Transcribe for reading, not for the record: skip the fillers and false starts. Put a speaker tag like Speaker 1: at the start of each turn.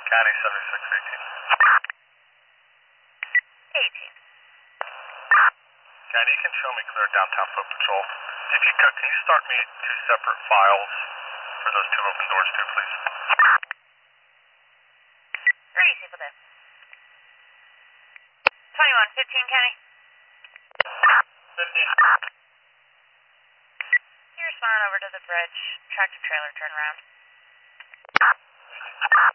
Speaker 1: County 7618.
Speaker 2: 18.
Speaker 1: County, you can show me clear downtown foot patrol. If you could, can you start me 2 separate files for those 2 open doors too, please?
Speaker 2: Ready, people there. 2115, County.
Speaker 1: 15.
Speaker 2: You're responding over to the bridge. Tractor trailer turnaround.